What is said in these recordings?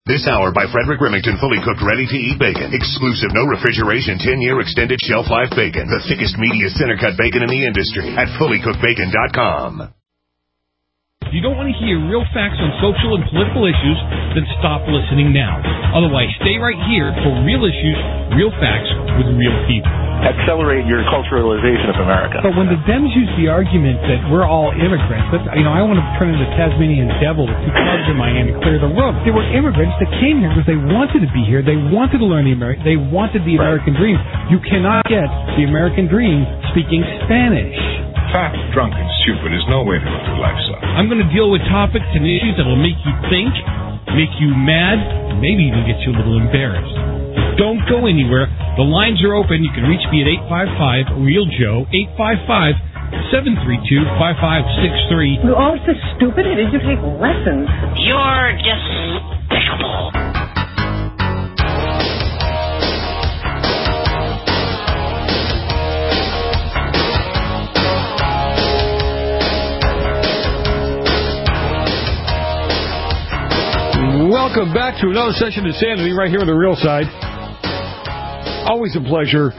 This hour by Frederick Remington, fully cooked, ready-to-eat bacon. Exclusive, no refrigeration, 10-year extended shelf life bacon. The thickest, meatiest center-cut bacon in the industry at fullycookedbacon.com. If you don't want to hear real facts on social and political issues, then stop listening now. Otherwise, stay right here for real issues, real facts with real people. Accelerate your culturalization of America. But when the Dems use the argument that we're all immigrants, I want to turn into Tasmanian devil with two clubs in my hand and clear the room. They were immigrants that came here because they wanted to be here. They wanted to learn they wanted the American dream. You cannot get the American dream speaking Spanish. Fat, drunk, and stupid is no way to live through life, son. I'm going to deal with topics and issues that will make you think, make you mad, and maybe even get you a little embarrassed. Don't go anywhere. The lines are open. You can reach me at 855-REAL-JOE, 855-732-5563. You're all so stupid. Did you take lessons? You're despicable. Welcome back to another session of Insanity right here on The Real Side. Always a pleasure.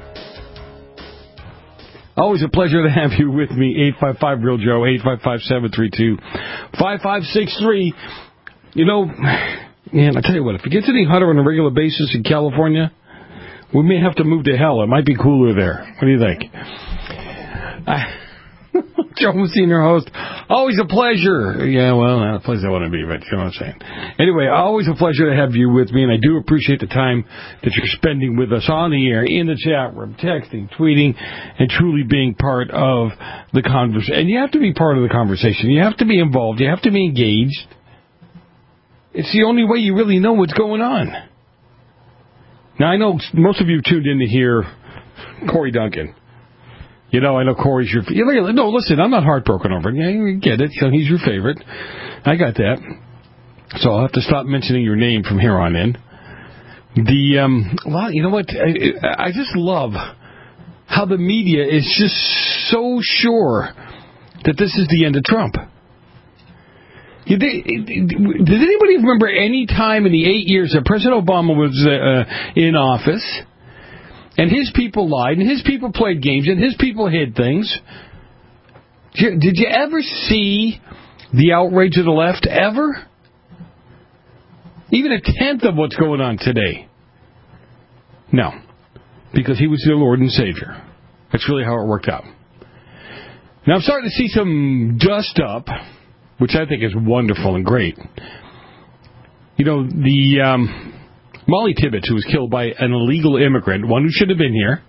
Always a pleasure to have you with me. 855-REAL-JOE, 855-732-5563. You know, man, I tell you what, if it gets any hotter on a regular basis in California, we may have to move to hell. It might be cooler there. What do you think? Joe Messina, host. Always a pleasure. Yeah, well, not a place I want to be, but you know what I'm saying. Anyway, always a pleasure to have you with me, and I do appreciate the time that you're spending with us on the air, in the chat room, texting, tweeting, and truly being part of the conversation. And you have to be part of the conversation. You have to be involved. You have to be engaged. It's the only way you really know what's going on. Now, I know most of you tuned in to hear Corey Duncan. You know, I know Corey's your... No, listen, I'm not heartbroken over it. Yeah, you get it. So he's your favorite. I got that. So I'll have to stop mentioning your name from here on in. Well, you know what? I just love how the media is just so sure that this is the end of Trump. Did anybody remember any time in the 8 years that President Obama was in office... and his people lied, and his people played games, and his people hid things? Did you ever see the outrage of the left? Ever? Even a tenth of what's going on today? No. Because he was their Lord and Savior. That's really how it worked out. Now I'm starting to see some dust up, which I think is wonderful and great. You know, the... Molly Tibbetts, who was killed by an illegal immigrant, one who should have been here.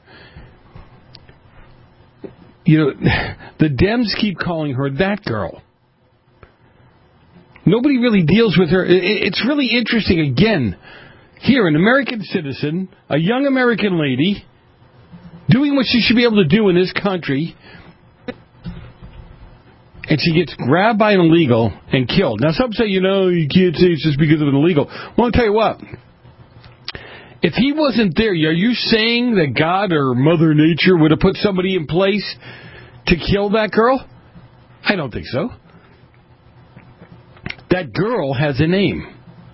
You know, the Dems keep calling her that girl. Nobody really deals with her. It's really interesting, again, here, an American citizen, a young American lady, doing what she should be able to do in this country, and she gets grabbed by an illegal and killed. Now, some say, you know, you can't say it's just because of an illegal. Well, I'll tell you what. If he wasn't there, are you saying that God or Mother Nature would have put somebody in place to kill that girl? I don't think so. That girl has a name.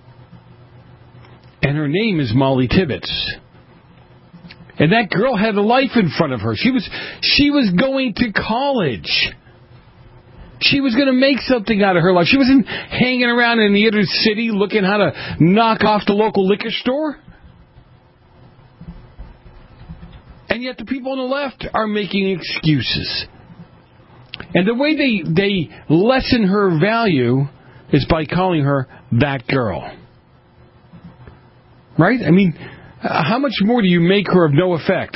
And her name is Molly Tibbetts. And that girl had a life in front of her. She was going to college. She was going to make something out of her life. She wasn't hanging around in the inner city looking how to knock off the local liquor store. And yet the people on the left are making excuses. And the way they lessen her value is by calling her that girl. Right? I mean, how much more do you make her of no effect?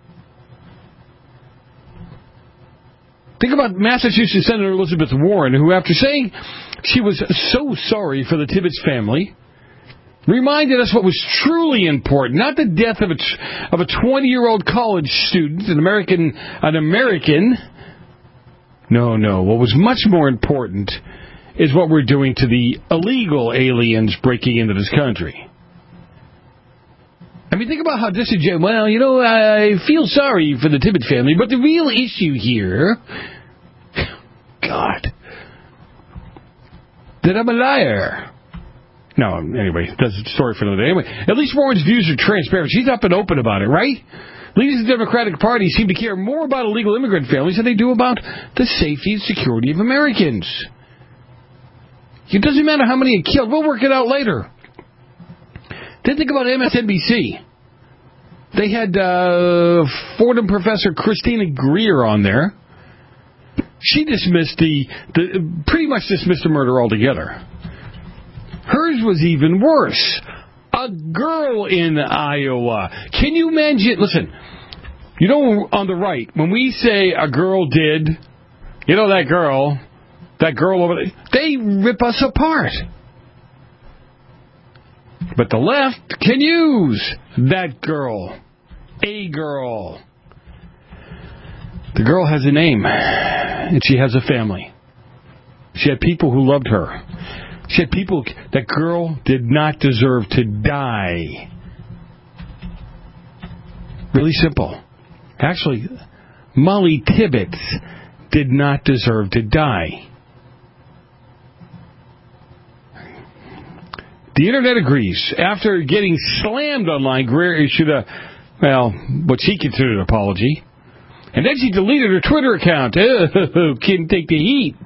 Think about Massachusetts Senator Elizabeth Warren, who, after saying she was so sorry for the Tibbetts family, reminded us what was truly important, not the death of a 20-year-old college student, an American. No. What was much more important is what we're doing to the illegal aliens breaking into this country. I mean, think about how disingenuous. Well, you know, I feel sorry for the Tibbetts family, but the real issue here, God, that I'm a liar. No, anyway, that's a story for another day. Anyway, at least Warren's views are transparent. She's up and open about it, right? Leaders of the Democratic Party seem to care more about illegal immigrant families than they do about the safety and security of Americans. It doesn't matter how many are killed. We'll work it out later. Then think about MSNBC. They had Fordham professor Christina Greer on there. She dismissed pretty much dismissed the murder altogether. Hers was even worse. A girl in Iowa. Can you imagine? Listen, you know, on the right, when we say a girl did, you know, that girl over there, they rip us apart. But the left can use that girl. A girl. The girl has a name, and she has a family. She had people who loved her. She had people. That girl did not deserve to die. Really simple. Actually, Molly Tibbetts did not deserve to die. The Internet agrees. After getting slammed online, Greer issued what she considered an apology. And then she deleted her Twitter account. Oh, couldn't take the heat.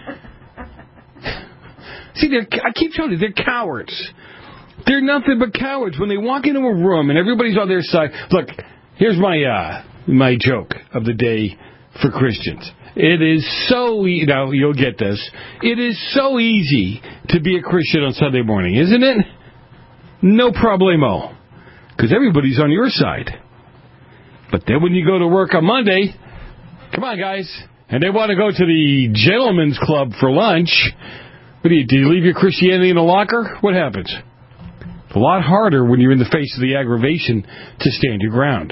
See, I keep telling you, they're cowards. They're nothing but cowards. When they walk into a room and everybody's on their side. Look, here's my joke of the day for Christians. It is so you'll get this. It is so easy to be a Christian on Sunday morning, isn't it? No problemo. Because everybody's on your side. But then when you go to work on Monday, come on, guys, and they want to go to the gentleman's club for lunch, do you leave your Christianity in a locker? What happens? It's a lot harder when you're in the face of the aggravation to stand your ground.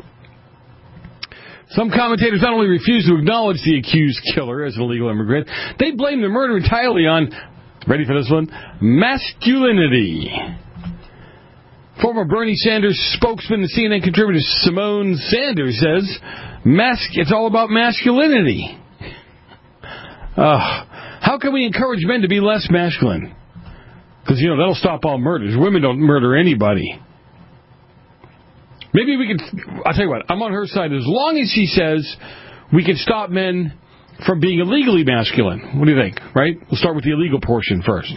Some commentators not only refuse to acknowledge the accused killer as an illegal immigrant, they blame the murder entirely on, ready for this one, masculinity. Former Bernie Sanders spokesman and CNN contributor Simone Sanders says, it's all about masculinity. How can we encourage men to be less masculine? Because, that'll stop all murders. Women don't murder anybody. Maybe we can, I'll tell you what, I'm on her side. As long as she says we can stop men from being illegally masculine. What do you think, right? We'll start with the illegal portion first.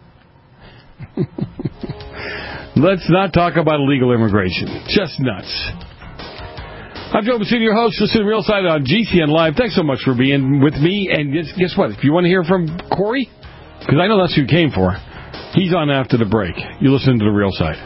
Let's not talk about illegal immigration. Just nuts. I'm Joe Messina, your host. Listen to Real Side on GCN Live. Thanks so much for being with me. And guess what? If you want to hear from Corey, because I know that's who you came for, he's on after the break. You listen to The Real Side.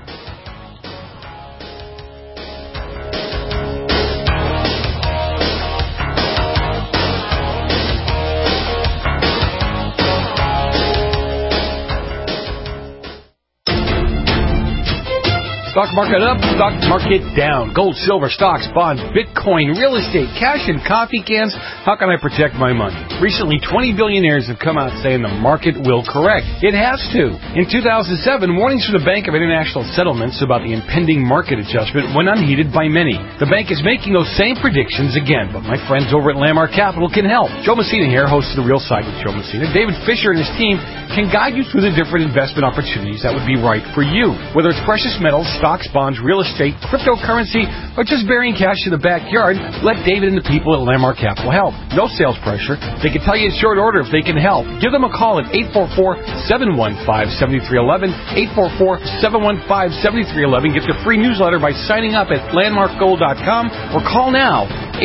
Stock market up, stock market down. Gold, silver, stocks, bonds, Bitcoin, real estate, cash, and coffee cans. How can I protect my money? Recently, 20 billionaires have come out saying the market will correct. It has to. In 2007, warnings from the Bank of International Settlements about the impending market adjustment went unheeded by many. The bank is making those same predictions again, but my friends over at Landmark Capital can help. Joe Messina here, host of The Real Side with Joe Messina. David Fisher and his team can guide you through the different investment opportunities that would be right for you. Whether it's precious metals, stocks, bonds, real estate, cryptocurrency, or just burying cash in the backyard, let David and the people at Landmark Capital help. No sales pressure. They can tell you in short order if they can help. Give them a call at 844-715-7311, 844-715-7311. Get the free newsletter by signing up at landmarkgold.com or call now,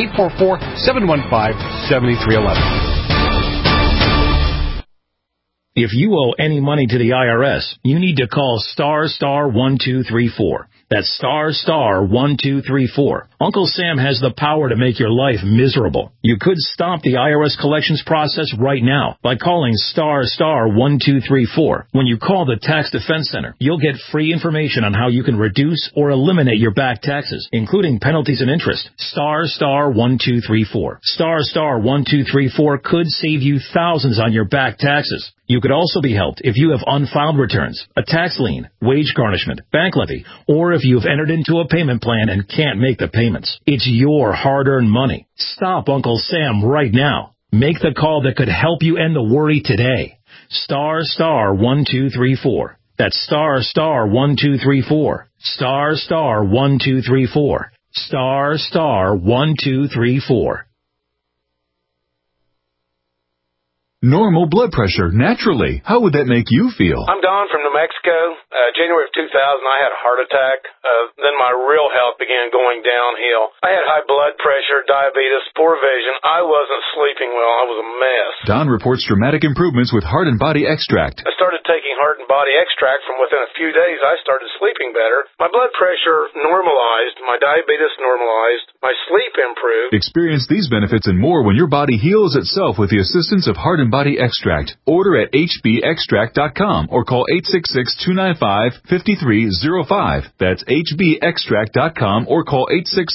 844-715-7311. If you owe any money to the IRS, you need to call *1234. That's *1234. Uncle Sam has the power to make your life miserable. You could stop the IRS collections process right now by calling *1234. When you call the Tax Defense Center, you'll get free information on how you can reduce or eliminate your back taxes, including penalties and interest. *1234. *1234 could save you thousands on your back taxes. You could also be helped if you have unfiled returns, a tax lien, wage garnishment, bank levy, or if you've entered into a payment plan and can't make the payments. It's your hard-earned money. Stop Uncle Sam right now. Make the call that could help you end the worry today. *1234. That's *1234. *1234. *1234. Normal blood pressure, naturally. How would that make you feel? I'm Don from New Mexico. January of 2000, I had a heart attack. Then my real health began going downhill. I had high blood pressure, diabetes, poor vision. I wasn't sleeping well. I was a mess. Don reports dramatic improvements with Heart and Body Extract. I started taking Heart and Body Extract. From within a few days, I started sleeping better. My blood pressure normalized. My diabetes normalized. My sleep improved. Experience these benefits and more when your body heals itself with the assistance of Heart and Body Extract. Order at hbextract.com or call 866-295-5305. That's hbextract.com or call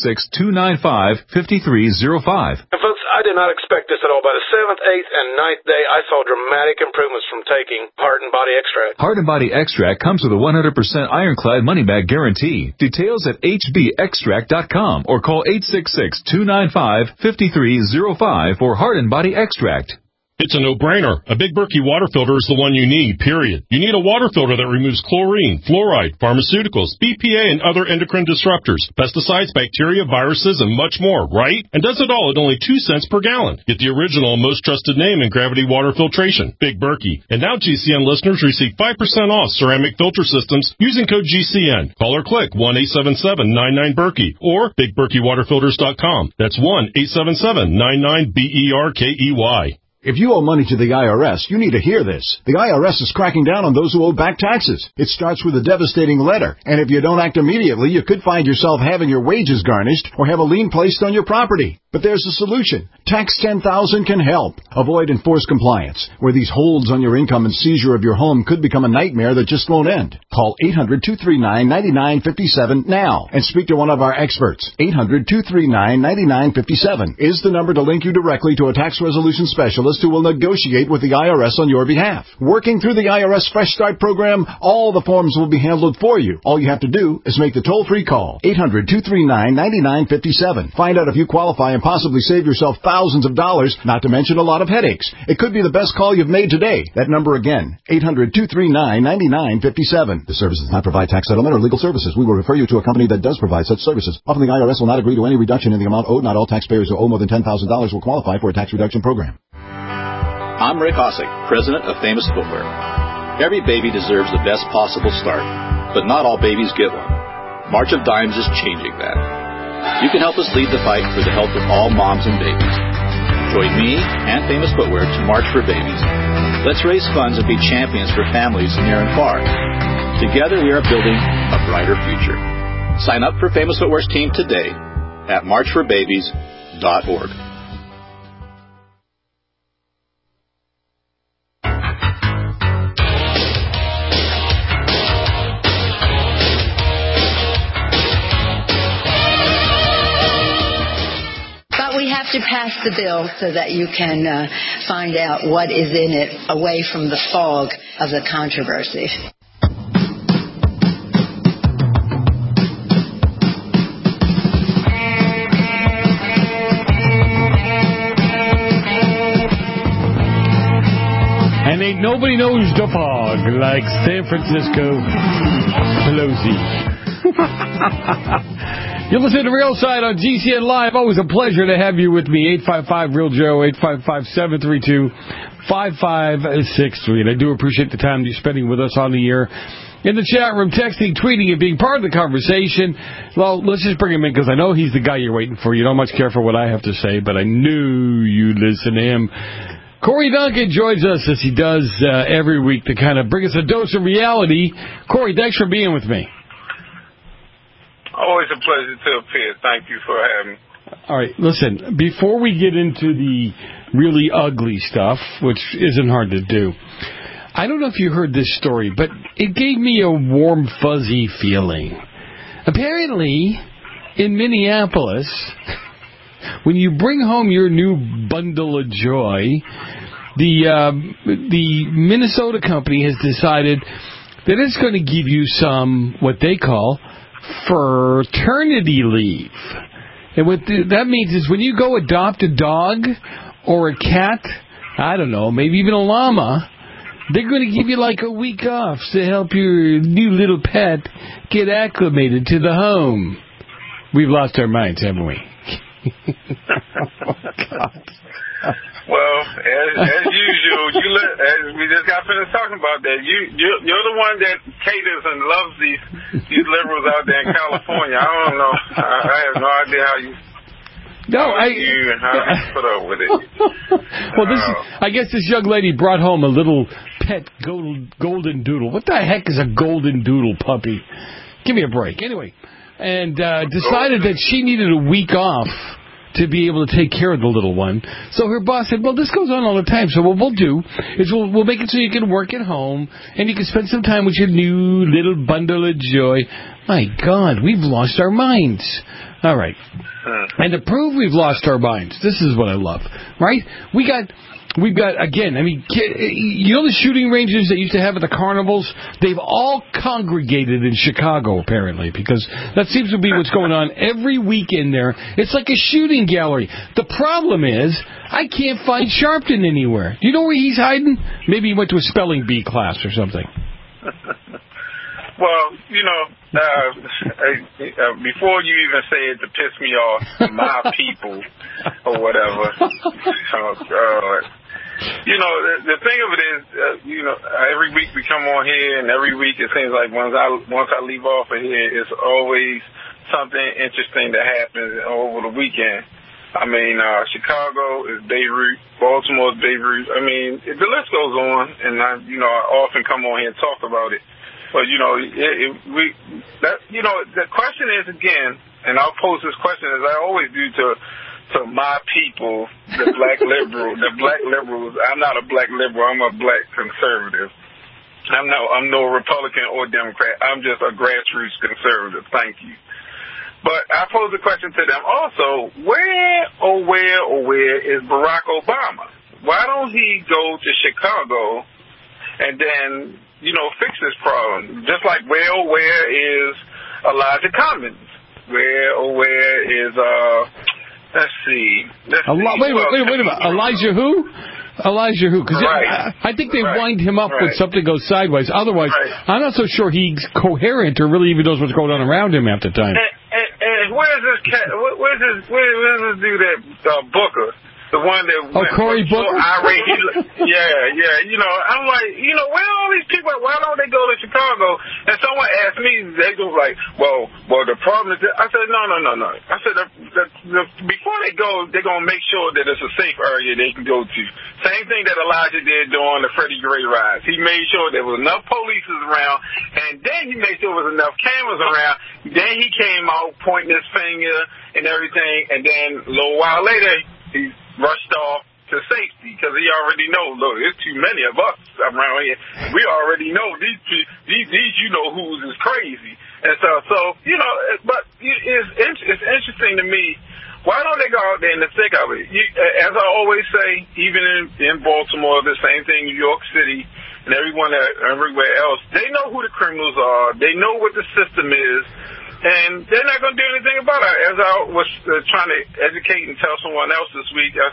866-295-5305. And folks, I did not expect this at all. By the 7th, 8th, and 9th day, I saw dramatic improvements from taking Heart and Body Extract. Heart and Body Extract comes with a 100% ironclad money-back guarantee. Details at hbextract.com or call 866-295-5305 for Heart and Body Extract. It's a no-brainer. A Big Berkey water filter is the one you need, period. You need a water filter that removes chlorine, fluoride, pharmaceuticals, BPA, and other endocrine disruptors, pesticides, bacteria, viruses, and much more, right? And does it all at only 2 cents per gallon. Get the original and most trusted name in gravity water filtration, Big Berkey. And now GCN listeners receive 5% off ceramic filter systems using code GCN. Call or click 1-877-99-BERKEY or BigBerkeyWaterFilters.com. That's 1-877-99-BERKEY. If you owe money to the IRS, you need to hear this. The IRS is cracking down on those who owe back taxes. It starts with a devastating letter, and if you don't act immediately, you could find yourself having your wages garnished or have a lien placed on your property. But there's a solution. Tax 10,000 can help. Avoid enforced compliance, where these holds on your income and seizure of your home could become a nightmare that just won't end. Call 800-239-9957 now and speak to one of our experts. 800-239-9957 is the number to link you directly to a tax resolution specialist who will negotiate with the IRS on your behalf. Working through the IRS Fresh Start program, all the forms will be handled for you. All you have to do is make the toll-free call. 800-239-9957. Find out if you qualify and possibly save yourself thousands of dollars, not to mention a lot of headaches. It could be the best call you've made today. That number again, 800-239-9957. The service does not provide tax settlement or legal services. We will refer you to a company that does provide such services. Often the IRS will not agree to any reduction in the amount owed. Not all taxpayers who owe more than $10,000 will qualify for a tax reduction program. I'm Rick Osick, president of Famous Footwear. Every baby deserves the best possible start, but not all babies get one. March of Dimes is changing that. You can help us lead the fight for the health of all moms and babies. Join me and Famous Footwear to March for Babies. Let's raise funds and be champions for families near and far. Together we are building a brighter future. Sign up for Famous Footwear's team today at marchforbabies.org. To pass the bill so that you can find out what is in it away from the fog of the controversy. And ain't nobody knows the fog like San Francisco Pelosi. You're listening to Real Side on GCN Live. Always a pleasure to have you with me. 855-REAL-JOE, 855-732-5563. And I do appreciate the time you're spending with us on the air, in the chat room, texting, tweeting, and being part of the conversation. Well, let's just bring him in because I know he's the guy you're waiting for. You don't much care for what I have to say, but I knew you'd listen to him. Corey Duncan joins us as he does every week to kind of bring us a dose of reality. Corey, thanks for being with me. Always a pleasure to appear. Thank you for having me. All right, listen, before we get into the really ugly stuff, which isn't hard to do, I don't know if you heard this story, but it gave me a warm, fuzzy feeling. Apparently, in Minneapolis, when you bring home your new bundle of joy, the Minnesota company has decided that it's going to give you some, what they call, fraternity leave. And what that means is when you go adopt a dog or a cat, I don't know, maybe even a llama, They're going to give you like a week off to help your new little pet get acclimated to the home. We've lost our minds, haven't we? Oh, God. Well, as usual, as we just got finished talking about that, you're the one that caters and loves these liberals out there in California. I don't know. I have no idea how you. How you put up with it. Well, I guess this young lady brought home a little pet golden doodle. What the heck is a golden doodle puppy? Give me a break. Anyway, and decided that she needed a week off to be able to take care of the little one. So her boss said, well, this goes on all the time. So what we'll do is we'll make it so you can work at home and you can spend some time with your new little bundle of joy. My God, we've lost our minds. All right. And to prove we've lost our minds, this is what I love, right? We've got, again, I mean, you know the shooting ranges that used to have at the carnivals? They've all congregated in Chicago, apparently, because that seems to be what's going on every weekend there. It's like a shooting gallery. The problem is, I can't find Sharpton anywhere. Do you know where he's hiding? Maybe he went to a spelling bee class or something. Well, you know, before you even say it to piss me off, my people or whatever. Oh, God. You know, the thing of it is, you know, every week we come on here, and every week it seems like once I leave off of here, it's always something interesting that happens over the weekend. I mean, Chicago is Beirut, Baltimore is Beirut. I mean, the list goes on, and I often come on here and talk about it. But, you know, the question is, again, and I'll pose this question as I always do to my people, the black liberals. I'm not a black liberal. I'm a black conservative. I'm no Republican or Democrat. I'm just a grassroots conservative. Thank you. But I pose the question to them also, where is Barack Obama? Why don't he go to Chicago and then, you know, fix this problem? Just like where is Elijah Cummings? Where is, let's see. Wait a minute. Elijah who? Because I think they wind him up when something goes sideways. Otherwise, I'm not so sure he's coherent or really even knows what's going on around him half the time. And where's this cat? Where's this dude that Booker? The one that Cory Booker? Irate. Yeah. You know, I'm like, you know, where are all these people? Why don't they go to Chicago? And someone asked me, they go like, well, the problem is that. I said, no. I said, before they go, they're going to make sure that it's a safe area they can go to. Same thing that Elijah did during the Freddie Gray riots. He made sure there was enough police around, and then he made sure there was enough cameras around. Then he came out pointing his finger and everything, and then a little while later, he rushed off to safety because he already knows, look, there's too many of us around here. We already know these you know who's is crazy. And so you know, but it's interesting to me. Why don't they go out there in the thick of it? As I always say, even in Baltimore, the same thing, New York City, and everywhere else, they know who the criminals are. They know what the system is. And they're not going to do anything about it. As I was trying to educate and tell someone else this week, I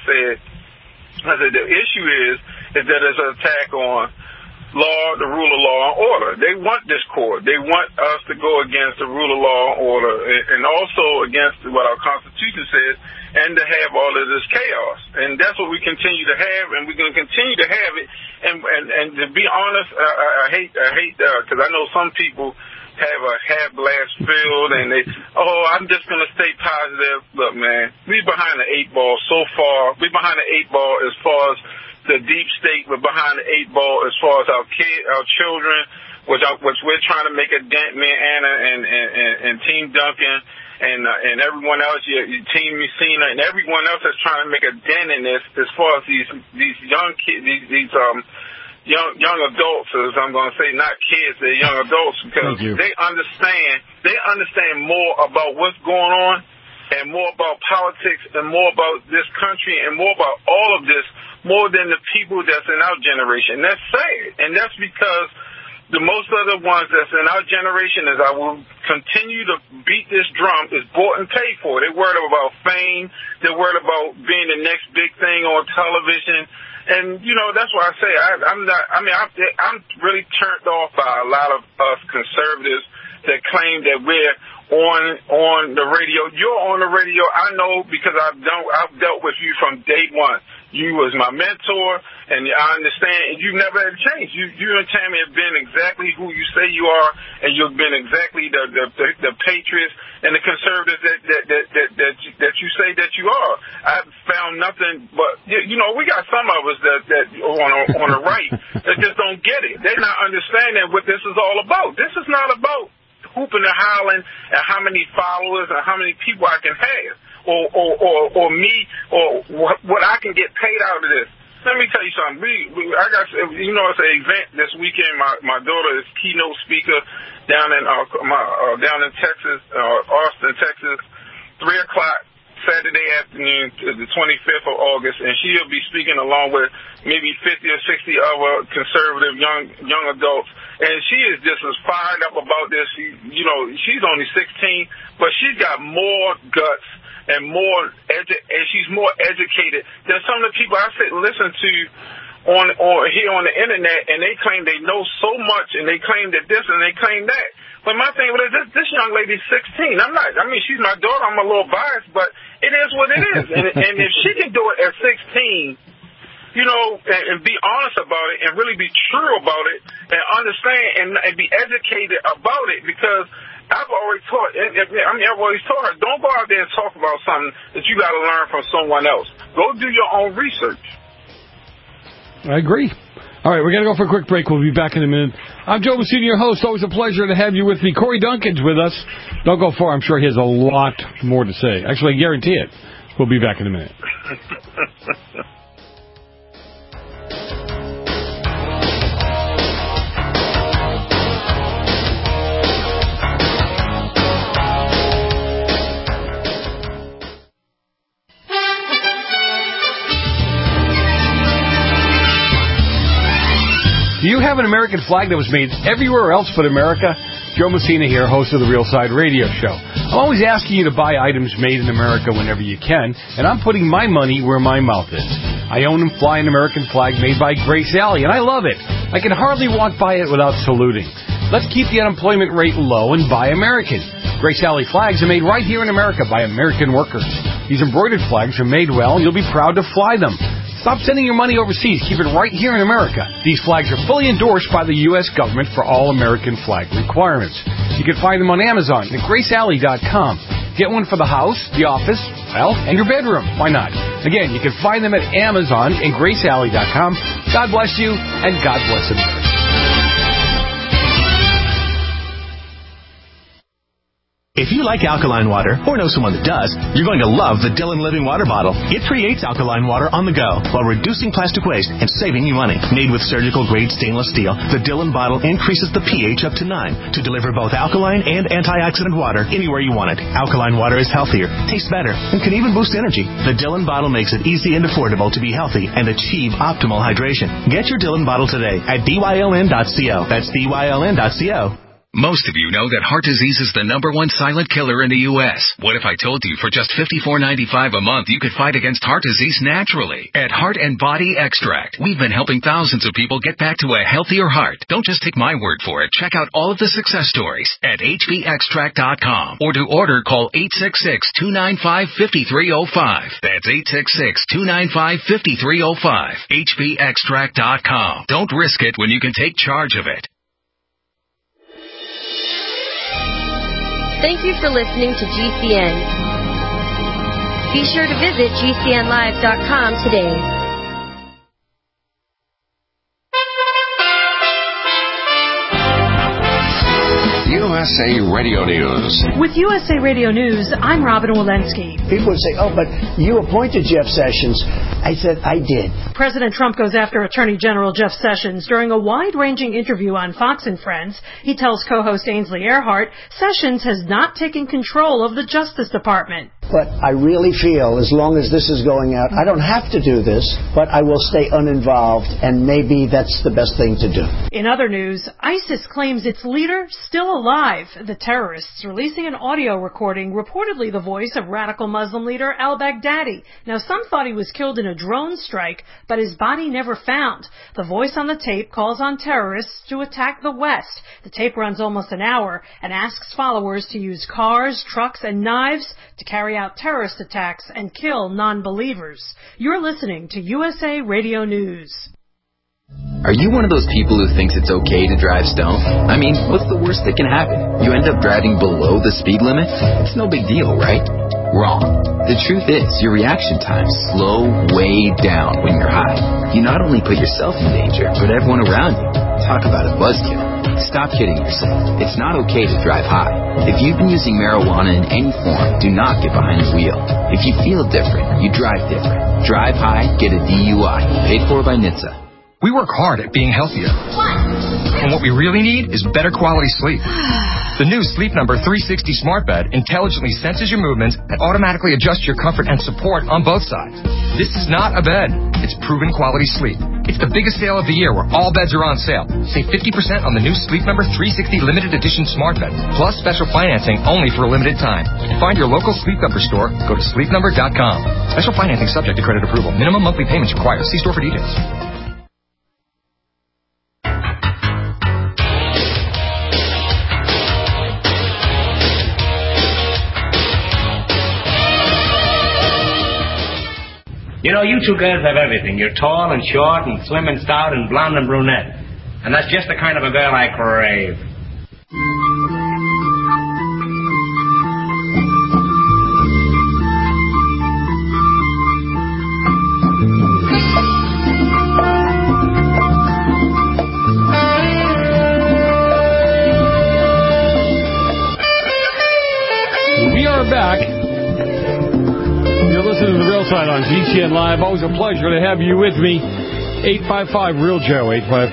said the issue is that there's an attack on the rule of law and order. They want discord. They want us to go against the rule of law and order, and also against what our Constitution says, and to have all of this chaos. And that's what we continue to have, and we're going to continue to have it. And to be honest, I hate because I know some people have a half-glass filled, and I'm just going to stay positive. Look, man, we're behind the 8 ball so far. We're behind the 8 ball as far as the deep state. We're behind the 8 ball as far as our children, which we're trying to make a dent, me and Anna and Team Duncan and everyone else, your Team Messina, and everyone else that's trying to make a dent in this as far as these young kids, these young adults, as I'm going to say, not kids, they're young adults, because they understand more about what's going on and more about politics and more about this country and more about all of this more than the people that's in our generation. That's sad. And that's because the most other ones that's in our generation is I will continue to beat this drum is bought and paid for. They're worried about fame. They're worried about being the next big thing on television. And, that's why I say I'm really turned off by a lot of us conservatives that claim that we're on the radio. You're on the radio. I know because I've dealt with you from day one. You was my mentor, and I understand. And you never had changed. You and Tammy have been exactly who you say you are, and you've been exactly the patriots and the conservatives that you say that you are. I've found nothing but we got some of us that on the right that just don't get it. They're not understanding what this is all about. This is not about hooping and hollering and how many followers and how many people I can have. Or me, or what I can get paid out of this. Let me tell you something. I got, it's an event this weekend. My daughter is keynote speaker down in Texas, Austin, Texas, 3:00 Saturday afternoon to the 25th of August, and she'll be speaking along with maybe 50 or 60 other conservative young adults. And she is just as fired up about this. She's only 16, but she's got more guts and and she's more educated than some of the people I sit and listen to on here on the internet, and they claim they know so much, and they claim that this and they claim that. But my thing with this young lady's 16. She's my daughter. I'm a little biased, but it is what it is. And if she can do it at 16, and be honest about it and really be true about it and understand and be educated about it, because I've always taught her, don't go out there and talk about something that you got to learn from someone else. Go do your own research. I agree. All right, we're going to go for a quick break. We'll be back in a minute. I'm Joe Messina, your host. Always a pleasure to have you with me. Corey Duncan's with us. Don't go far. I'm sure he has a lot more to say. Actually, I guarantee it. We'll be back in a minute. Do you have an American flag that was made everywhere else but America? Joe Messina here, host of the Real Side Radio Show. I'm always asking you to buy items made in America whenever you can, and I'm putting my money where my mouth is. I own and fly an American flag made by Grace Alley, and I love it. I can hardly walk by it without saluting. Let's keep the unemployment rate low and buy American. Grace Alley flags are made right here in America by American workers. These embroidered flags are made well, and you'll be proud to fly them. Stop sending your money overseas. Keep it right here in America. These flags are fully endorsed by the U.S. government for all American flag requirements. You can find them on Amazon at GraceAlley.com. Get one for the house, the office, and your bedroom. Why not? Again, you can find them at Amazon and GraceAlley.com. God bless you, and God bless America. If you like alkaline water, or know someone that does, you're going to love the Dillon Living Water Bottle. It creates alkaline water on the go while reducing plastic waste and saving you money. Made with surgical-grade stainless steel, the Dillon bottle increases the pH up to 9 to deliver both alkaline and antioxidant water anywhere you want it. Alkaline water is healthier, tastes better, and can even boost energy. The Dillon bottle makes it easy and affordable to be healthy and achieve optimal hydration. Get your Dillon bottle today at DYLN.co. That's DYLN.co. Most of you know that heart disease is the #1 silent killer in the U.S. What if I told you for just $54.95 a month you could fight against heart disease naturally? At Heart and Body Extract, we've been helping thousands of people get back to a healthier heart. Don't just take my word for it. Check out all of the success stories at hbextract.com, or to order, call 866-295-5305. That's 866-295-5305. hbextract.com. Don't risk it when you can take charge of it. Thank you for listening to GCN. Be sure to visit GCNlive.com today. USA Radio News. With USA Radio News, I'm Robin Walensky. People would say, oh, but you appointed Jeff Sessions. I said, I did. President Trump goes after Attorney General Jeff Sessions. During a wide-ranging interview on Fox and Friends, he tells co-host Ainsley Earhardt Sessions has not taken control of the Justice Department. But I really feel, as long as this is going out, I don't have to do this, but I will stay uninvolved, and maybe that's the best thing to do. In other news, ISIS claims its leader still alive. The terrorists releasing an audio recording, reportedly the voice of radical Muslim leader al-Baghdadi. Now, some thought he was killed in a drone strike, but his body never found. The voice on the tape calls on terrorists to attack the West. The tape runs almost an hour and asks followers to use cars, trucks, and knives to carry out terrorist attacks and kill non-believers. You're listening to USA Radio News. Are you one of those people who thinks it's okay to drive stoned? I mean, what's the worst that can happen? You end up driving below the speed limit? It's no big deal, right? Wrong. The truth is, your reaction times slow way down when you're high. You not only put yourself in danger, but everyone around you. Talk about a buzzkill. Stop kidding yourself. It's not okay to drive high. If you've been using marijuana in any form, do not get behind the wheel. If you feel different, you drive different. Drive high, get a DUI. Paid for by NHTSA. We work hard at being healthier. And what we really need is better quality sleep. The new Sleep Number 360 smart bed intelligently senses your movements and automatically adjusts your comfort and support on both sides. This is not a bed. It's proven quality sleep. It's the biggest sale of the year where all beds are on sale. Save 50% on the new Sleep Number 360 limited edition smart bed, plus special financing only for a limited time. To find your local Sleep Number store, go to sleepnumber.com. Special financing subject to credit approval. Minimum monthly payments required. See store for details. You know, you two girls have everything. You're tall and short and slim and stout and blonde and brunette. And that's just the kind of a girl I crave. We are back. You're listening to The Real Side on GCN Live. Always a pleasure to have you with me. 855-REAL-JOE,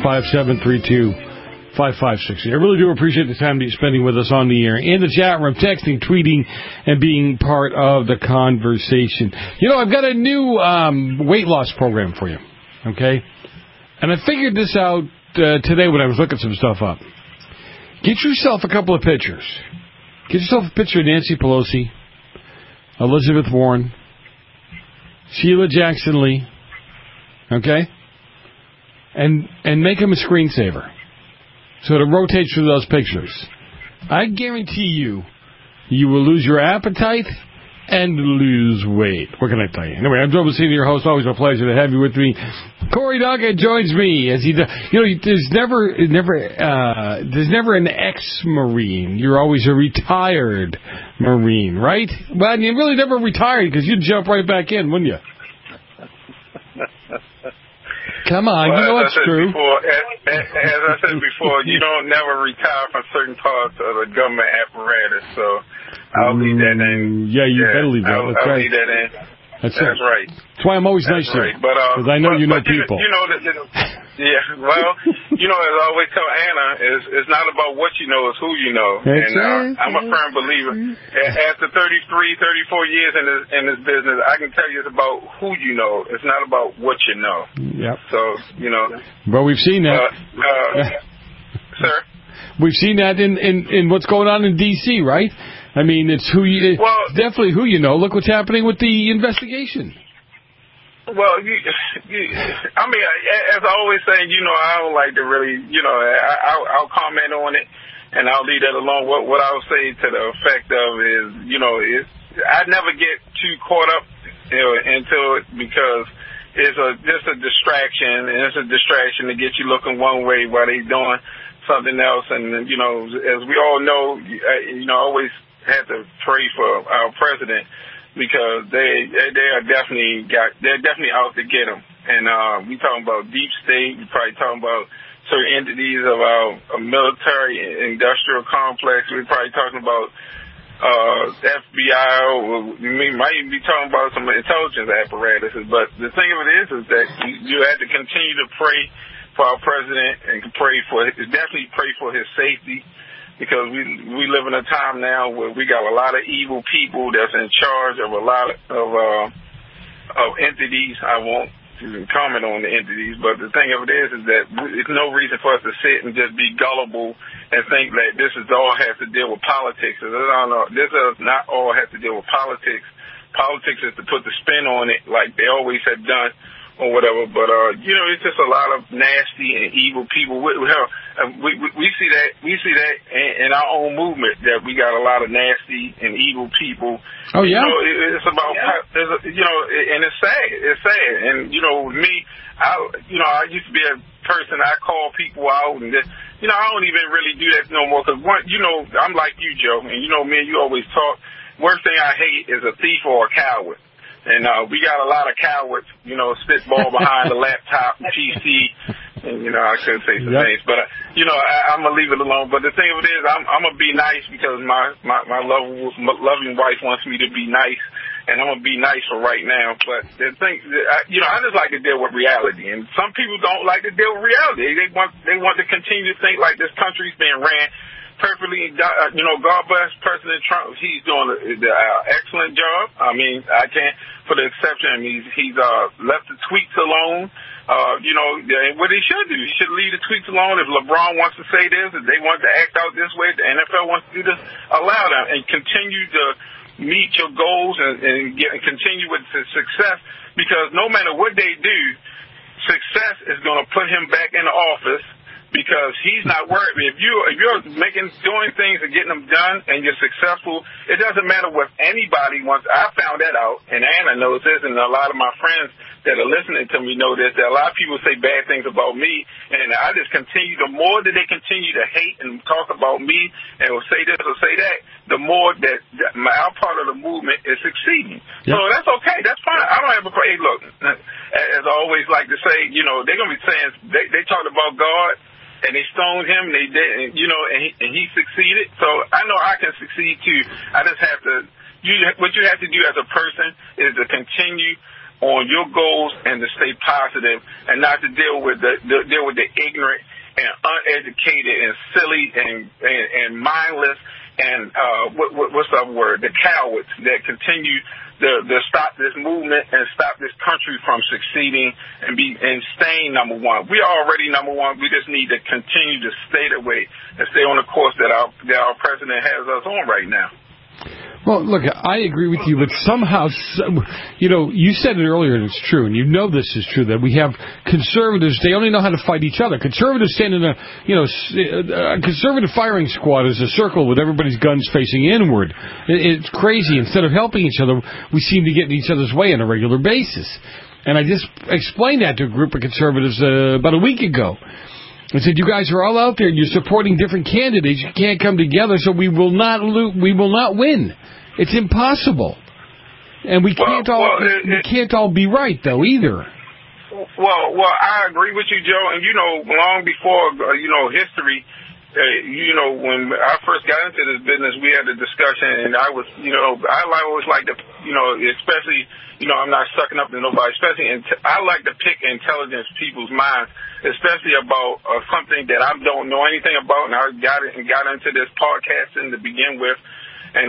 855-732-5560. I really do appreciate the time that you're spending with us on the air, in the chat room, texting, tweeting, and being part of the conversation. You know, I've got a new weight loss program for you, okay? And I figured this out today when I was looking some stuff up. Get yourself a couple of pictures. Get yourself a picture of Nancy Pelosi, Elizabeth Warren, Sheila Jackson Lee, okay? And make them a screensaver so it rotates through those pictures. I guarantee you will lose your appetite and lose weight. What can I tell you? Anyway, I'm Joe Messina, your host. Always a pleasure to have you with me. Corey Doggett joins me as he does. You know, there's never an ex-Marine. You're always a retired Marine, right? Well, you really never retired because you'd jump right back in, wouldn't you? Come on, well, you know it's true. As I said before, you don't never retire from certain parts of the government apparatus, so I'll leave that in. Yeah, you better leave that. I'll leave that in. That's right. That's why I'm always nice to you, because I know you know people. You know, well, you know, as I always tell Anna, it's not about what you know, it's who you know. And I'm a firm believer. After 33, 34 years in this business, I can tell you it's about who you know. It's not about what you know. Yep. So, you know. Well, we've seen that. Sir? We've seen that in what's going on in D.C., right? I mean, it's definitely who you know. Look what's happening with the investigation. Well, I mean, as I always say, you know, I don't like to really, you know, I'll comment on it, and I'll leave that alone. What I'll say to the effect of is, you know, I never get too caught up, you know, into it because it's just a distraction, and it's a distraction to get you looking one way while they're doing something else. And, you know, as we all know, you know, I always have to pray for our president, because they're definitely out to get him. And we talking about deep state. We probably talking about certain entities of our military industrial complex. We're probably talking about FBI. We might even be talking about some intelligence apparatuses. But the thing of it is that you have to continue to pray for our president and definitely pray for his safety. because we live in a time now where we got a lot of evil people that's in charge of a lot of entities. I won't comment on the entities, but the thing of it is that it's no reason for us to sit and just be gullible and think that this is all has to deal with politics. This does not all have to deal with politics. Politics is to put the spin on it like they always have done or whatever, but it's just a lot of nasty and evil people. We see that in our own movement, that we got a lot of nasty and evil people. Oh yeah, it's about and it's sad. It's sad, and me, I used to be a person. I call people out, and I don't even really do that no more because I'm like you, Joe, and me and you always talk. Worst thing I hate is a thief or a coward. And we got a lot of cowards, spitball behind the laptop, PC, and, I couldn't say some names. But, I'm going to leave it alone. But the thing of it is, I'm going to be nice because my loving wife wants me to be nice, and I'm going to be nice for right now. But the thing, I just like to deal with reality. And some people don't like to deal with reality. They want to continue to think like this country's being ran perfectly. God bless President Trump. He's doing an excellent job. I mean, I can't, for the exception, he's left the tweets alone. What he should do, he should leave the tweets alone. If LeBron wants to say this, if they want to act out this way, if the NFL wants to do this, allow them and continue to meet your goals and continue with the success, because no matter what they do, success is going to put him back in the office. Because he's not worried. If you're doing things and getting them done and you're successful, it doesn't matter what anybody wants. I found that out, and Anna knows this, and a lot of my friends that are listening to me know this, that a lot of people say bad things about me, and I just continue. The more that they continue to hate and talk about me and will say this or say that, the more that our part of the movement is succeeding. Yep. So that's okay. That's fine. I don't have a problem. Hey, look, as I always like to say, they're going to be saying, they talked about God, and they stoned him, and they did, and he succeeded. So I know I can succeed too. I just have to. What you have to do as a person is to continue on your goals and to stay positive, and not to deal with the ignorant and uneducated and silly and mindless and what's the other word? The cowards that continue to stop this movement and stop this country from succeeding and staying number one. We are already number one. We just need to continue to stay that way and stay on the course that our president has us on right now. Well, look, I agree with you, but somehow, you said it earlier, and it's true, and this is true, that we have conservatives, they only know how to fight each other. Conservatives stand in a conservative firing squad is a circle with everybody's guns facing inward. It's crazy. Instead of helping each other, we seem to get in each other's way on a regular basis. And I just explained that to a group of conservatives about a week ago. I said, you guys are all out there and you're supporting different candidates. You can't come together, so we will not win. It's impossible. And we can't all be right, though, either. Well, I agree with you, Joe. And, long before, history, when I first got into this business, we had a discussion, and I always like to, especially, I'm not sucking up to nobody, especially, I like to pick intelligent people's minds, especially about something that I don't know anything about, and I got into this podcasting to begin with. And,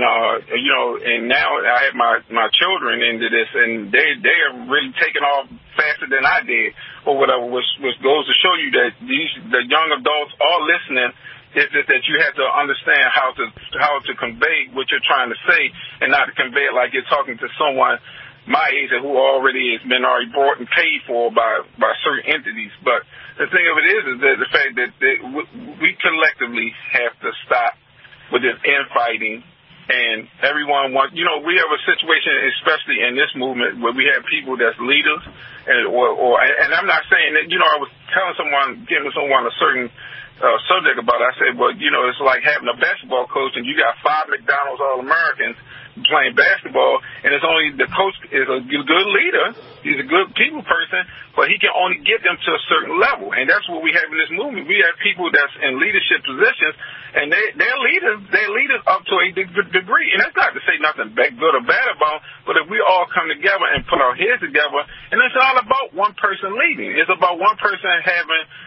and now I have my children into this, and they are really taking off faster than I did, or whatever, which goes to show you that the young adults are listening. It's just that you have to understand how to convey what you're trying to say, and not to convey it like you're talking to someone my age who already has been bought and paid for by certain entities. But the thing of it is that the fact that we collectively have to stop with this infighting. And everyone wants, we have a situation, especially in this movement, where we have people that's leaders, and I'm not saying that, I was giving someone a certain subject about it. I said, well, it's like having a basketball coach, and you got 5 McDonald's All-Americans playing basketball, and it's only the coach is a good leader. He's a good people person, but he can only get them to a certain level, and that's what we have in this movement. We have people that's in leadership positions, and they're leaders up to a degree, and that's not to say nothing good or bad about them, but if we all come together and put our heads together, and it's all about one person leading. It's about one person having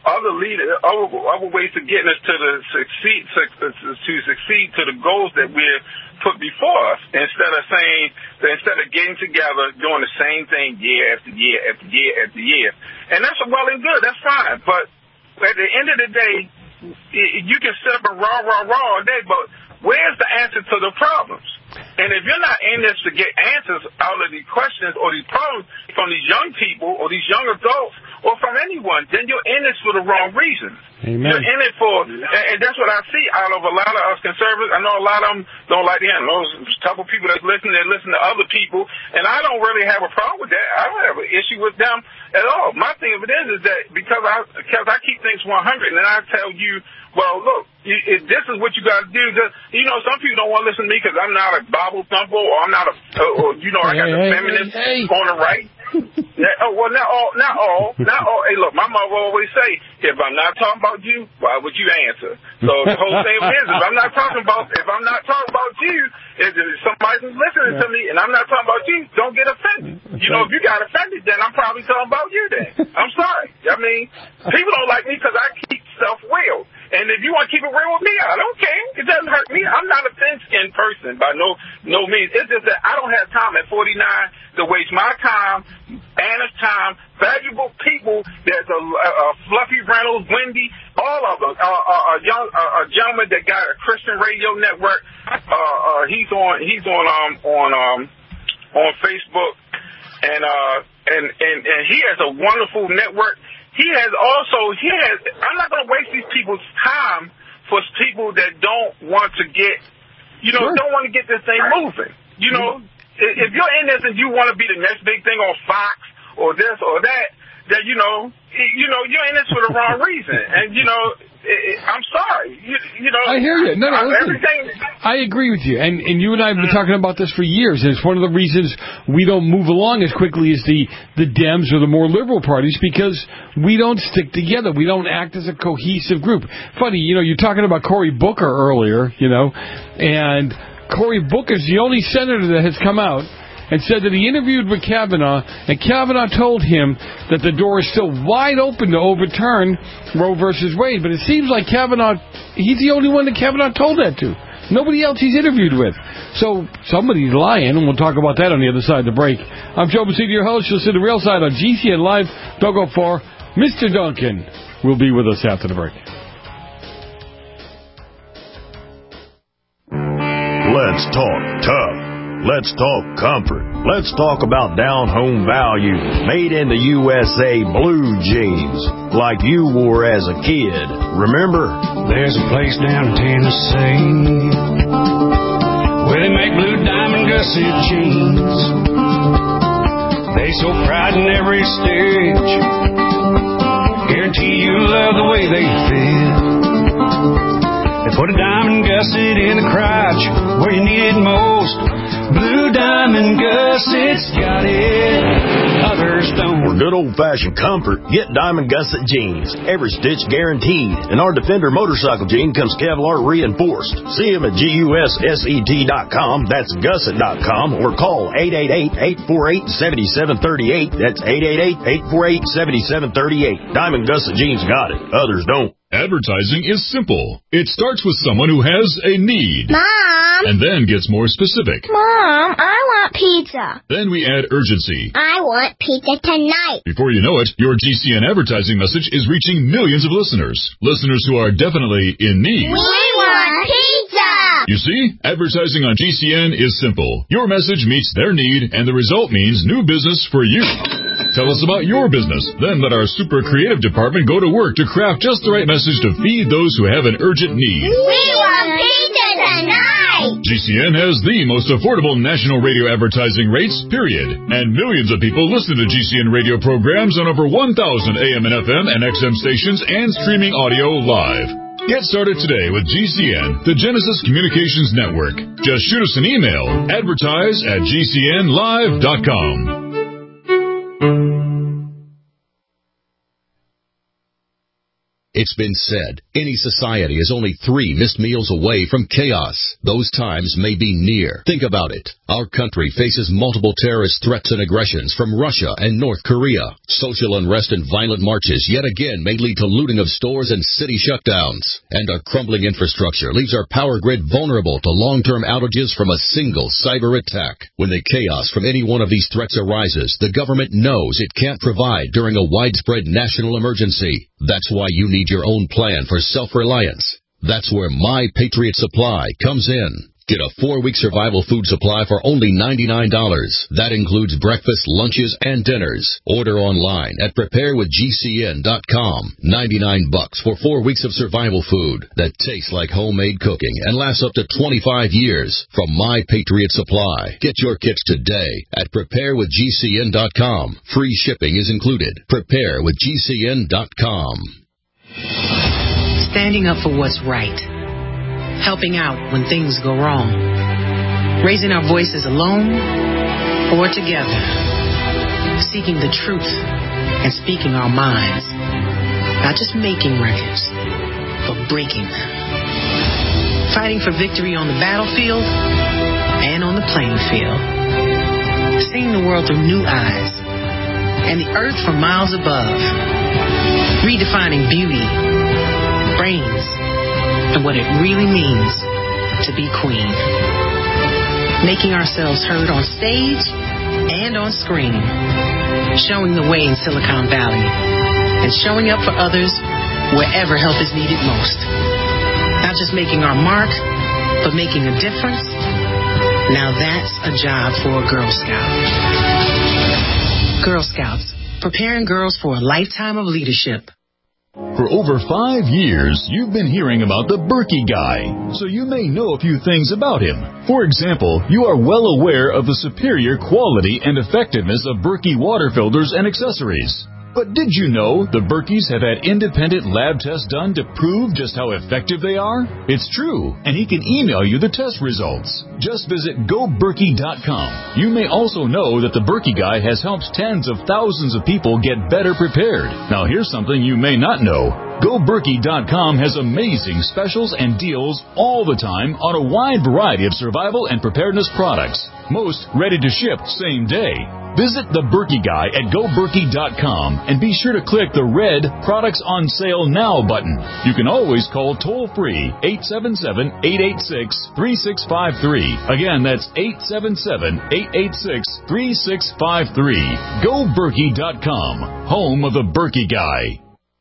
other leaders, other ways to getting us to succeed to the goals that we're put before us, instead of getting together doing the same thing year after year after year after year. And that's well and good. That's fine. But at the end of the day, you can sit up and rah all day, but where's the answer to the problems? And if you're not in this to get answers out of these questions or these problems from these young people or these young adults or from anyone, then you're in this for the wrong reasons. Amen. You're in it for, and that's what I see out of a lot of us conservatives. I know a lot of them don't like the end. There's a couple people that listen to other people, and I don't really have a problem with that. I don't have an issue with them at all. My thing of it is that because I keep things 100, and then I tell you, well, look, if this is what you got to do. Some people don't want to listen to me because I'm not a Bible thumper, or I'm not I got the feminist on the right. Well, not all. Hey, look, my mother always say, if I'm not talking about you, why would you answer? So the whole thing is, if I'm not talking about you, if somebody's listening to me and I'm not talking about you, don't get offended. If you got offended, then I'm probably talking about you then. I'm sorry. I mean, people don't like me because I keep stuff real. And if you want to keep it real with me, I don't care. It doesn't hurt me. I'm not a thin-skinned person by no means. It's just that I don't have time at 49 to waste my time, Anna's time, valuable people. There's a Fluffy Reynolds, Wendy, all of them. A gentleman that got a Christian radio network. He's on Facebook, and he has a wonderful network. I'm not going to waste these people's time for people that don't want to get, don't want to get this thing moving. If you're in this and you want to be the next big thing on Fox or this or that, then, you're in this for the wrong reason. And, I'm sorry. I hear you. No, listen. I agree with you. And you and I have been talking about this for years. And it's one of the reasons we don't move along as quickly as the Dems or the more liberal parties, because we don't stick together. We don't act as a cohesive group. Funny, you're talking about Cory Booker earlier, and Cory Booker's the only senator that has come out and said that he interviewed with Kavanaugh, and Kavanaugh told him that the door is still wide open to overturn Roe versus Wade. But it seems like Kavanaugh, he's the only one that Kavanaugh told that to. Nobody else he's interviewed with. So somebody's lying, and we'll talk about that on the other side of the break. I'm Joe Bacino, your host. You'll see the real side on GCN Live. Don't go far. Mr. Duncan will be with us after the break. Let's talk tough. Let's talk comfort. Let's talk about down-home value. Made in the USA blue jeans, like you wore as a kid. Remember? There's a place down in Tennessee where they make blue diamond gusset jeans. They show pride in every stitch. Guarantee you love the way they fit. They put a diamond gusset in the crotch where you need it most. Blue Diamond Gussets got it, others don't. For good old-fashioned comfort, get Diamond Gusset jeans. Every stitch guaranteed. And our Defender motorcycle jean comes Kevlar reinforced. See them at GUSSET.com, that's gusset.com, or call 888-848-7738. That's 888-848-7738. Diamond Gusset jeans got it, others don't. Advertising is simple. It starts with someone who has a need. Mom! And then gets more specific. Mom, I want pizza. Then we add urgency. I want pizza tonight. Before you know it, your GCN advertising message is reaching millions of listeners. Listeners who are definitely in need. We want pizza! You see, advertising on GCN is simple. Your message meets their need, and the result means new business for you. Tell us about your business. Then let our super creative department go to work to craft just the right message to feed those who have an urgent need. We want pizza tonight! GCN has the most affordable national radio advertising rates, period. And millions of people listen to GCN radio programs on over 1,000 AM and FM and XM stations and streaming audio live. Get started today with GCN, the Genesis Communications Network. Just shoot us an email, advertise@gcnlive.com. It's been said, any society is only 3 missed meals away from chaos. Those times may be near. Think about it. Our country faces multiple terrorist threats and aggressions from Russia and North Korea. Social unrest and violent marches yet again may lead to looting of stores and city shutdowns. And our crumbling infrastructure leaves our power grid vulnerable to long-term outages from a single cyber attack. When the chaos from any one of these threats arises, the government knows it can't provide during a widespread national emergency. That's why you need your own plan for self-reliance. That's where My Patriot Supply comes in. Get a 4-week survival food supply for only $99. That includes breakfast, lunches, and dinners. Order online at preparewithgcn.com. $99 for 4 weeks of survival food that tastes like homemade cooking and lasts up to 25 years from My Patriot Supply. Get your kits today at preparewithgcn.com. Free shipping is included. Preparewithgcn.com. Standing up for what's right. Helping out when things go wrong. Raising our voices alone or together. Seeking the truth and speaking our minds. Not just making records, but breaking them. Fighting for victory on the battlefield and on the playing field. Seeing the world through new eyes and the earth from miles above. Redefining beauty, brains, and what it really means to be queen. Making ourselves heard on stage and on screen. Showing the way in Silicon Valley. And showing up for others wherever help is needed most. Not just making our mark, but making a difference. Now that's a job for a Girl Scout. Girl Scouts, preparing girls for a lifetime of leadership. For over 5 years, you've been hearing about the Berkey Guy, so you may know a few things about him. For example, you are well aware of the superior quality and effectiveness of Berkey water filters and accessories. But did you know the Berkeys have had independent lab tests done to prove just how effective they are? It's true, and he can email you the test results. Just visit GoBerkey.com. You may also know that the Berkey Guy has helped tens of thousands of people get better prepared. Now here's something you may not know. GoBerkey.com has amazing specials and deals all the time on a wide variety of survival and preparedness products. Most ready to ship same day. Visit the Berkey Guy at GoBerkey.com and be sure to click the red Products on Sale Now button. You can always call toll-free 877-886-3653. Again, that's 877-886-3653. GoBerkey.com, home of the Berkey Guy.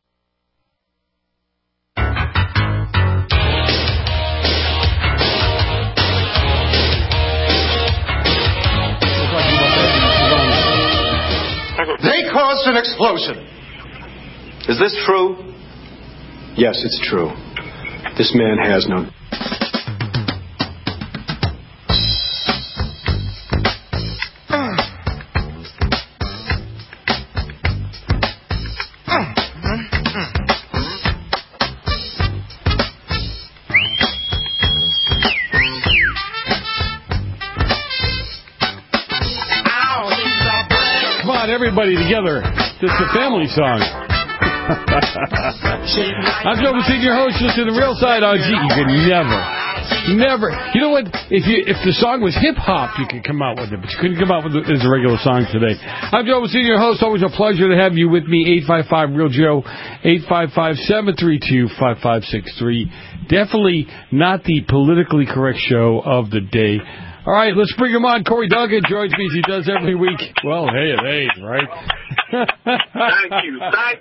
They caused an explosion. Is this true? Yes, it's true. This man has no... Everybody together. It's a family song. I'm Joe Messina, your host. Listen to the Real Side on G. You could never. You know what? If the song was hip hop, you could come out with it, but you couldn't come out with it as a regular song today. I'm Joe Messina, your host. Always a pleasure to have you with me. 855-REAL-JOE, 855-732-5563. Definitely not the politically correct show of the day. All right, let's bring him on. Corey Duggan joins me as he does every week. Well, hey, right? Thank you.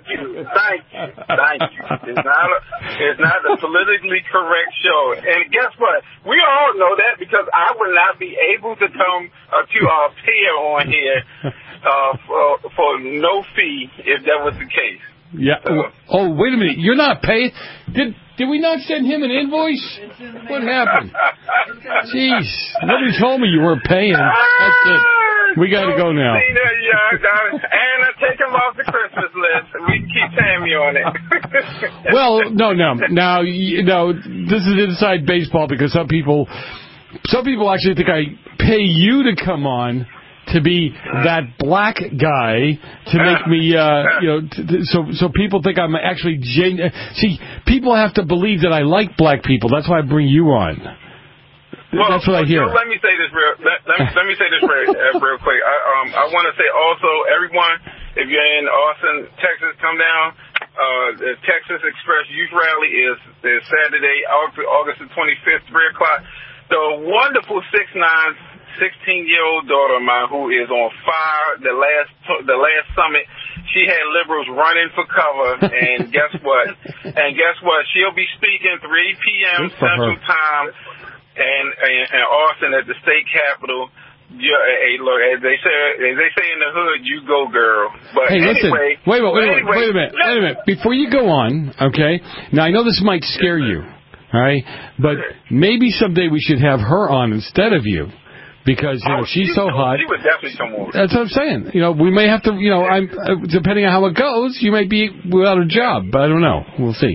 It's not a politically correct show. And guess what? We all know that because I would not be able to come to appear on here for no fee if that was the case. Yeah. Oh, wait a minute. You're not paying? Did we not send him an invoice? What happened? Jeez. Nobody told me you weren't paying. That's it. We got to go now. And I take him off the Christmas list. We can keep Tammy on it. Well, no. Now, this is inside baseball because some people actually think I pay you to come on to be that black guy to make me, so people think I'm actually genuine. See, people have to believe that I like black people. That's why I bring you on. That's what I hear. Let me say this real quick. I want to say also, everyone, if you're in Austin, Texas, come down. The Texas Express Youth Rally is Saturday, August the 25th, 3 o'clock. The wonderful 16-year-old daughter of mine who is on fire. The last summit, she had liberals running for cover, and guess what? She'll be speaking 3 p.m. Central Time in Austin at the state capitol. Yeah, hey, look, as they say in the hood, you go, girl. But hey, anyway, listen, wait a minute. Before you go on, okay? Now I know this might scare you, all right? But maybe someday we should have her on instead of you. Because she's so hot. She would definitely come on. That's what I'm saying. We may have to. Depending on how it goes, you may be without a job. But I don't know. We'll see.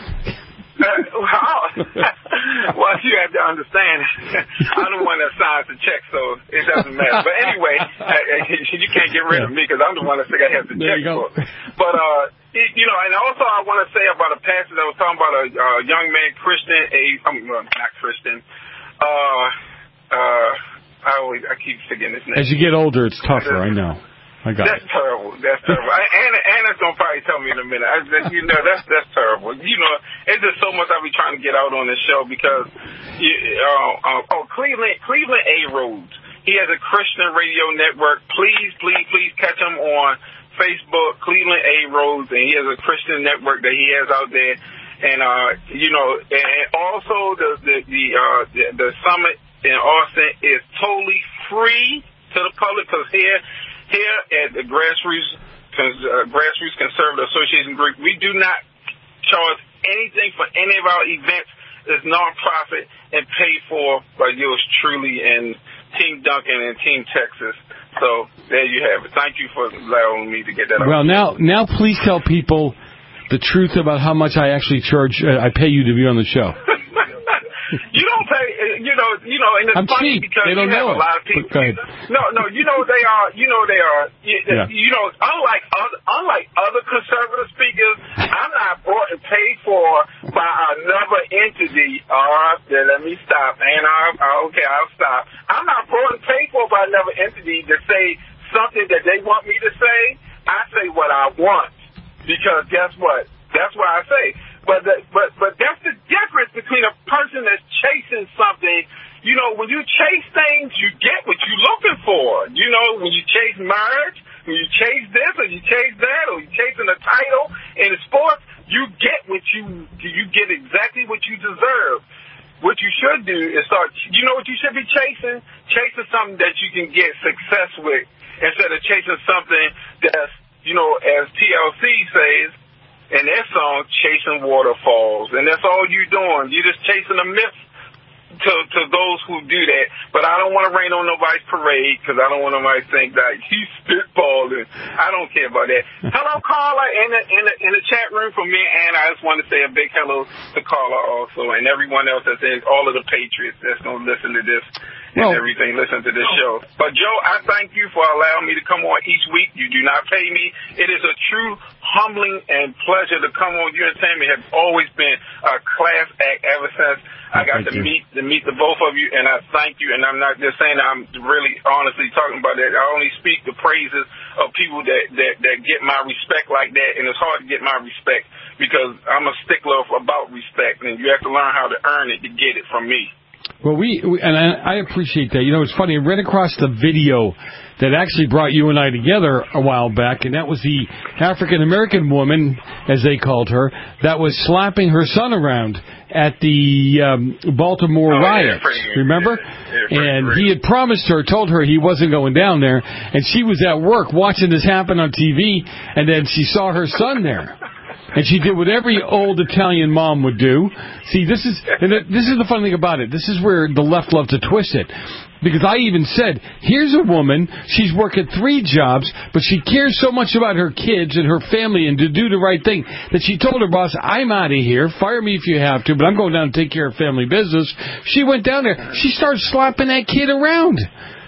Well, you have to understand, I'm the one that signs the check, so it doesn't matter. But anyway, you can't get rid of me because I'm the one that think I have the check for. But and also I want to say about a pastor that was talking about a young man, not Christian. I keep forgetting his name. As you get older, it's tougher. I know. I got That's terrible. Anna's gonna probably tell me in a minute. That's terrible. It's just so much I be trying to get out on this show because Cleveland A. Rhodes. He has a Christian radio network. Please catch him on Facebook, Cleveland A. Rhodes, and he has a Christian network that he has out there. And and also the summit in Austin is totally free to the public because here at the Grassroots Conservative Association Group, we do not charge anything for any of our events. It's nonprofit and paid for by yours truly and Team Duncan and Team Texas. So there you have it. Thank you for allowing me to get that. Well, now please tell people the truth about how much I actually charge. I pay you to be on the show. You don't pay, and it's I'm funny cheap. because they don't you have know a lot of people. They are. Unlike other conservative speakers, I'm not bought and paid for by another entity. Then let me stop. And I'll stop. I'm not bought and paid for by another entity to say something that they want me to say. I say what I want because guess what? That's what I say. But that's the difference between a person that's chasing something. When you chase things, you get what you're looking for. When you chase marriage, when you chase this or you chase that, or you're chasing a title in sports, you get you get exactly what you deserve. What you should do is start. What you should be chasing? Chasing something that you can get success with instead of chasing something that's as TLC says. And that song, Chasing Waterfalls. And that's all you're doing. You're just chasing a myth to those who do that. But I don't want to rain on nobody's parade because I don't want nobody to think that he's spitballing. I don't care about that. Hello, Carla, in the chat room from me and Anna. I just want to say a big hello to Carla also and everyone else that's in, all of the Patriots that's going to listen to this. And everything, listen to this show. But, Joe, I thank you for allowing me to come on each week. You do not pay me. It is a true humbling and pleasure to come on. You and Tammy have always been a class act ever since I got to meet the both of you, and I thank you. And I'm not just saying I'm really honestly talking about that. I only speak the praises of people that get my respect like that, and it's hard to get my respect because I'm a stickler about respect, and you have to learn how to earn it to get it from me. Well, and I appreciate that. It's funny. I ran across the video that actually brought you and I together a while back, and that was the African-American woman, as they called her, that was slapping her son around at the Baltimore riots. Remember? And he had promised her, told her he wasn't going down there, and she was at work watching this happen on TV, and then she saw her son there. And she did what every old Italian mom would do. See, this is the funny thing about it. This is where the left love to twist it. Because I even said, here's a woman, she's working 3 jobs, but she cares so much about her kids and her family and to do the right thing that she told her boss, I'm out of here, fire me if you have to, but I'm going down to take care of family business. She went down there. She started slapping that kid around.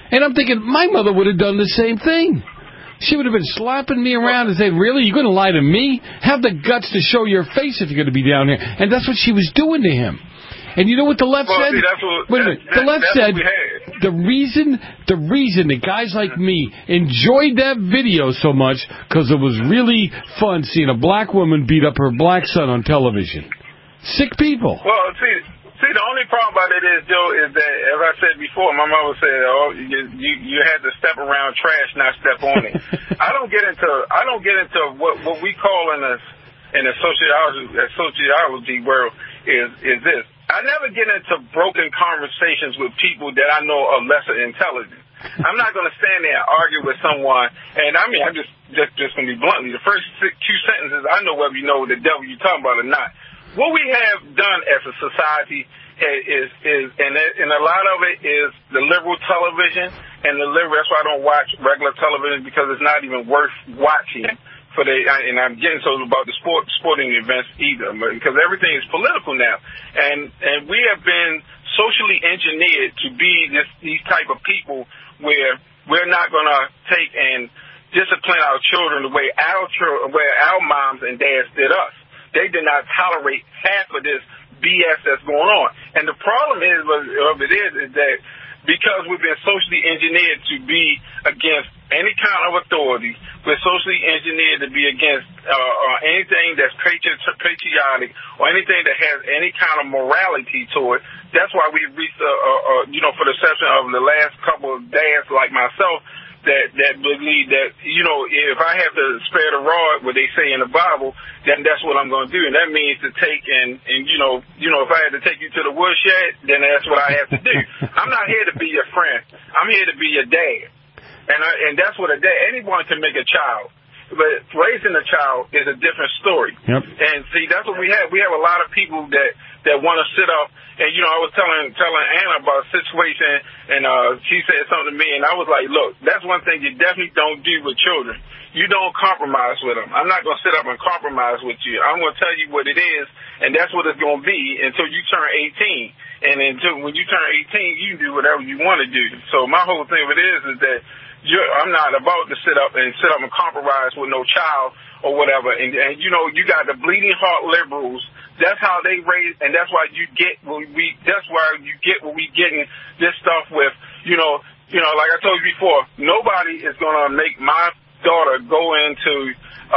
And I'm thinking, my mother would have done the same thing. She would have been slapping me around and saying, really, you're going to lie to me? Have the guts to show your face if you're going to be down here. And that's what she was doing to him. And you know what the left said? See, The left said the reason that guys like me enjoyed that video so much because it was really fun seeing a black woman beat up her black son on television. Sick people. Well, see, the only problem about it is, Joe, is that, as I said before, my mother said, "Oh, you had to step around trash, not step on it." I don't get into what we call in the sociology world is this. I never get into broken conversations with people that I know are lesser intelligent. I'm not going to stand there and argue with someone, and I mean, I'm just going to be bluntly. The first two sentences, I know whether you know the devil you're talking about or not. What we have done as a society is and a lot of it is the liberal television and that's why I don't watch regular television because it's not even worth watching. And I'm getting so about the sporting events either, because everything is political now, and we have been socially engineered to be these type of people where we're not going to take and discipline our children the way our moms and dads did us. They did not tolerate half of this BS that's going on, and the problem is that because we've been socially engineered to be against any kind of authority, we're socially engineered to be against anything that's patriotic or anything that has any kind of morality to it. That's why we've reached, for the exception of the last couple of dads like myself, that believe that, if I have to spare the rod, what they say in the Bible, then that's what I'm going to do. And that means to take and if I had to take you to the woodshed, then that's what I have to do. I'm not here to be your friend. I'm here to be your dad. And that's what anyone can make a child. But raising a child is a different story. Yep. And see, that's what we have. We have a lot of people that want to sit up. And, I was telling Anna about a situation, and she said something to me, and I was like, look, that's one thing you definitely don't do with children. You don't compromise with them. I'm not going to sit up and compromise with you. I'm going to tell you what it is, and that's what it's going to be until you turn 18. And when you turn 18, you can do whatever you want to do. So my whole thing of it is that I'm not about to sit up and compromise with no child or whatever. And you got the bleeding heart liberals. That's how they raise, and that's why you get what we getting this stuff with. Like I told you before, nobody is gonna make my daughter go into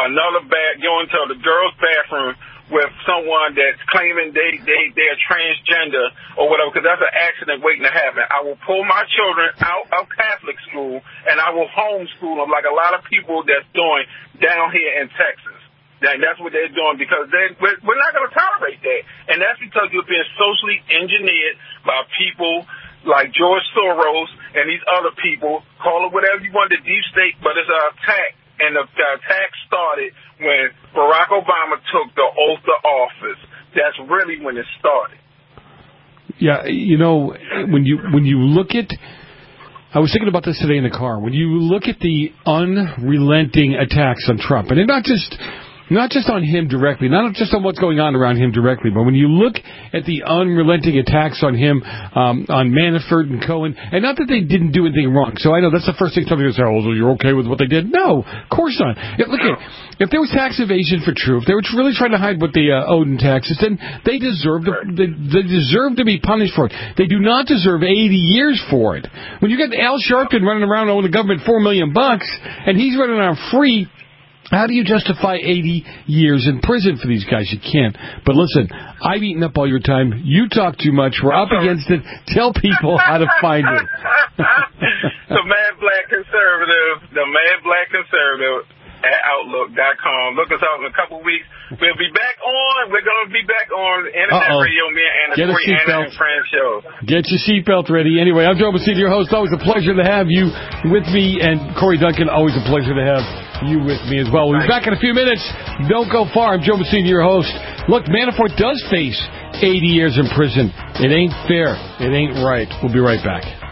the girls' bathroom with someone that's claiming they're transgender or whatever, because that's an accident waiting to happen. I will pull my children out of Catholic school and I will homeschool them like a lot of people that's doing down here in Texas. And that's what they're doing because we're not going to tolerate that. And that's because you're being socially engineered by people like George Soros and these other people. Call it whatever you want, the deep state, but it's an attack. And the attack started when Barack Obama took the oath of office. That's really when it started. Yeah, when you look at... I was thinking about this today in the car. When you look at the unrelenting attacks on Trump, and they're not just on him directly, not just on what's going on around him directly, but when you look at the unrelenting attacks on him, on Manafort and Cohen, and not that they didn't do anything wrong. So I know that's the first thing somebody will say, oh, you're okay with what they did? No, of course not. If there was tax evasion for true, if they were really trying to hide what they owed in taxes, then they deserve to be punished for it. They do not deserve 80 years for it. When you got Al Sharpton running around owing the government $4 million, and he's running around free, how do you justify 80 years in prison for these guys? You can't. But listen, I've eaten up all your time. You talk too much. We're up against it. Tell people how to find it. The Mad Black Conservative at Outlook.com. Look us out in a couple weeks. We'll be back on. We're going to be back on Internet Radio, me and Anna, the Anna and Fran show. Get your seatbelt ready. Anyway, I'm Joe Messina, your host. Always a pleasure to have you with me. And Corey Duncan, always a pleasure to have you with me as well. We'll be back in a few minutes. Don't go far. I'm Joe Messina, your host. Look, Manafort does face 80 years in prison. It ain't fair. It ain't right. We'll be right back.